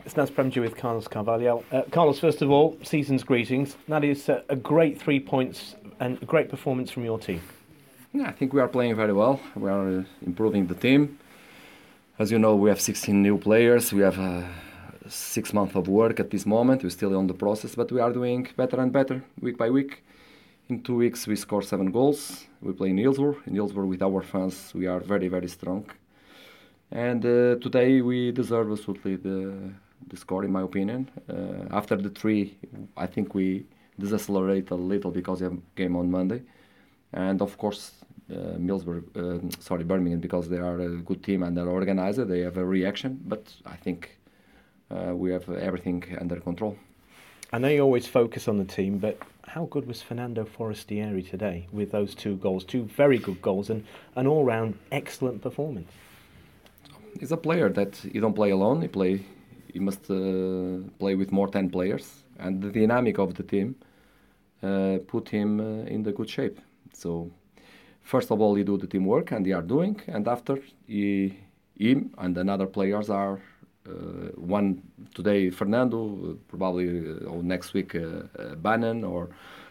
It's Naz Premji with Carlos Carvalho. Carlos, first of all, season's greetings. That is a great 3 points and a great performance from your team. Yeah, I think we are playing very well. We are improving the team. As you know, we have 16 new players. We have 6 months of work at this moment. We're still on the process, but we are doing better and better week by week. In 2 weeks, we score 7 goals. We play in Hillsborough. In Hillsborough, with our fans, we are very, very strong. And today, we deserve absolutely the score, in my opinion. After the 3, I think we decelerate a little because we have game on Monday. And of course, Birmingham, because they are a good team and they're organized, they have a reaction. But I think we have everything under control. I know you always focus on the team, but how good was Fernando Forestieri today with those 2 goals? 2 very good goals and an all-round excellent performance. He's a player that he don't play alone. He must play with more 10 players, and the dynamic of the team put him in the good shape. So first of all, he do the teamwork, and they are doing, and after him and another players are one today Fernando, probably or next week Bannon, or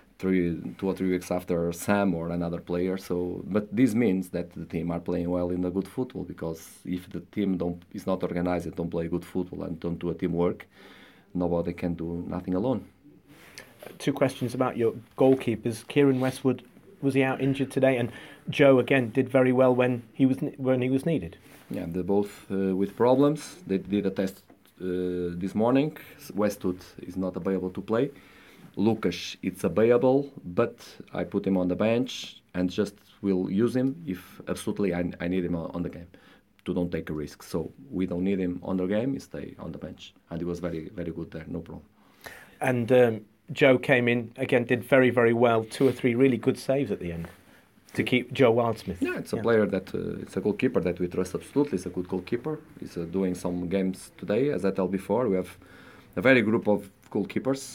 2 or 3 weeks after Sam or another player. So, but this means that the team are playing well in the good football, because if the team is not organized, don't play good football and don't do a teamwork, nobody can do nothing alone. 2 questions about your goalkeepers. Kieran Westwood, was he out injured today? And Joe again did very well when he was needed. Yeah, they're both with problems. They did a test this morning. Westwood is not available to play. Lucas, it's available, but I put him on the bench and just will use him if absolutely I need him on the game to don't take a risk. So we don't need him on the game, he stay on the bench. And he was very, very good there, no problem. And Joe came in, again, did very, very well. 2 or 3 really good saves at the end to keep Joe Wildsmith. Yeah, it's a player that, it's a goalkeeper that we trust absolutely. He's a good goalkeeper. He's doing some games today, as I told before. We have a very group of goalkeepers.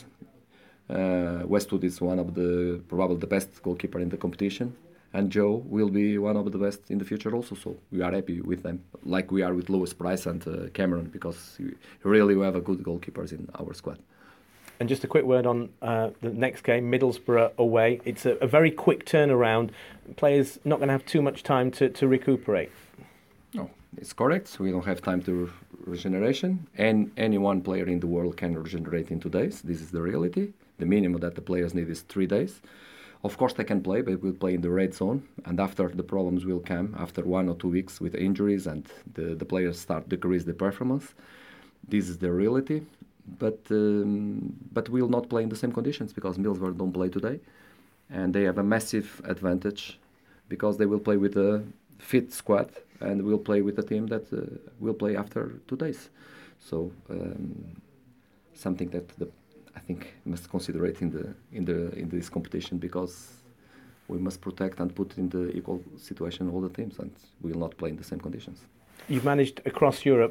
Westwood is one of probably the best goalkeeper in the competition, and Joe will be one of the best in the future also. So we are happy with them, like we are with Lewis Price and Cameron, because really we have a good goalkeepers in our squad. And just a quick word on the next game, Middlesbrough away. It's a very quick turnaround. Players not going to have too much time to recuperate. No, it's correct. We don't have time to regeneration. And any one player in the world can regenerate in 2 days. This is the reality. The minimum that the players need is 3 days. Of course, they can play, but we'll play in the red zone. And after, the problems will come after 1 or 2 weeks with injuries, and the players start decrease the performance. This is the reality. But we'll not play in the same conditions, because Middlesbrough don't play today, and they have a massive advantage because they will play with a fit squad, and we'll play with a team that will play after 2 days. So something that I think must consider it in this competition, because we must protect and put in the equal situation all the teams, and we will not play in the same conditions. You've managed across Europe.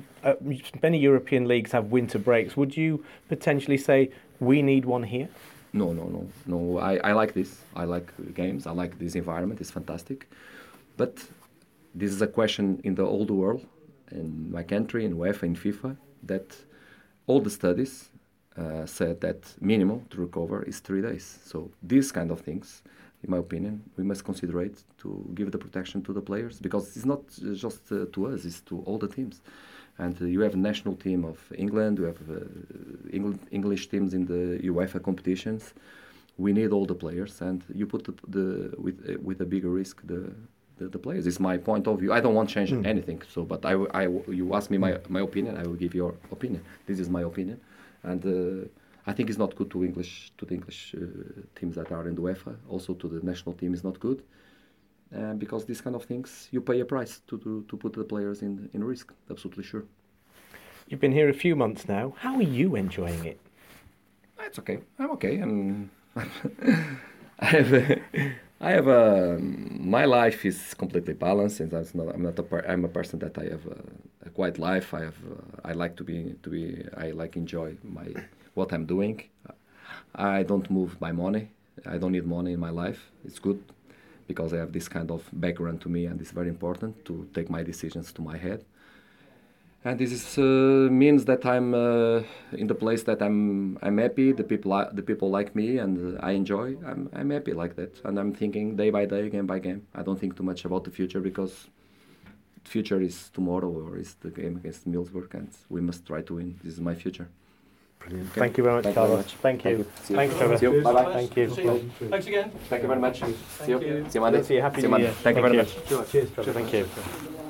Many European leagues have winter breaks. Would you potentially say we need one here? No. I like this. I like games. I like this environment. It's fantastic. But this is a question in the whole world, in my country, in UEFA, in FIFA, that all the studies said that minimum to recover is 3 days. So these kind of things, in my opinion, we must consider it to give the protection to the players, because it's not just to us, it's to all the teams. And you have a national team of England, you have English teams in the UEFA competitions. We need all the players, and you put with a bigger risk the players. It's my point of view. I don't want to change anything. So, but you ask me my opinion, I will give your opinion. This is my opinion, and I think it's not good to the English teams that are in the UEFA. Also to the national team is not good, because these kind of things, you pay a price to put the players in risk. Absolutely sure. You've been here a few months now. How are you enjoying it? It's okay. I'm okay. My life is completely balanced, and I'm a person that I have a quiet life. I like I like enjoy what I'm doing. I don't move my money. I don't need money in my life. It's good, because I have this kind of background to me, and it's very important to take my decisions to my head. And this is, means that I'm in the place that I'm happy. The people like me, and I enjoy. I'm happy like that, and I'm thinking day by day, game by game. I don't think too much about the future because the future is tomorrow or is the game against Middlesbrough, and we must try to win. This is my future. Brilliant. Okay. Thank you very much, Thank Carlos. You very much. Thank you. Thank you. Trevor. See you. Bye bye. Thank you. Thanks again. Thank you very much. See you. See you Monday. See you. Happy See you New Monday. Year. Thank you very much. Cheers, Trevor. Thank you.